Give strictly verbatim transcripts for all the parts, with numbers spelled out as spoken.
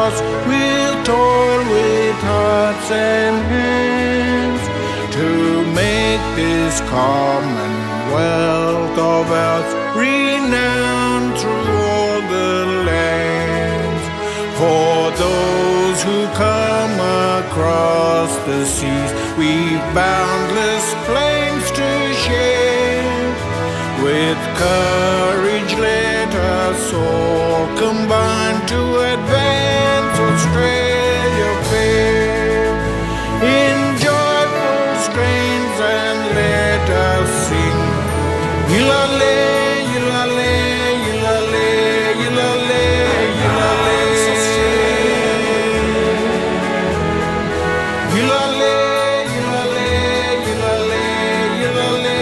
cross, we'll toil with hearts and hands to make this commonwealth of ours renowned through all the lands. For those who come across the seas, we've boundless plains to share. With courage let us all combine to advance Australia fair. In joyful strains and let us sing, Yilale, Yilale, Yilale, Yilale, Yilale, Yilale, Yilale, Yilale, Yilale,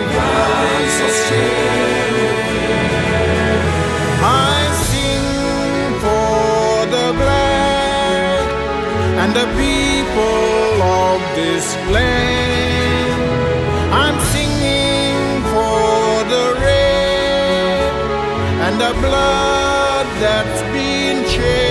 I sing for the black and the people of this land. I'm singing for the red and the blood that's been shed.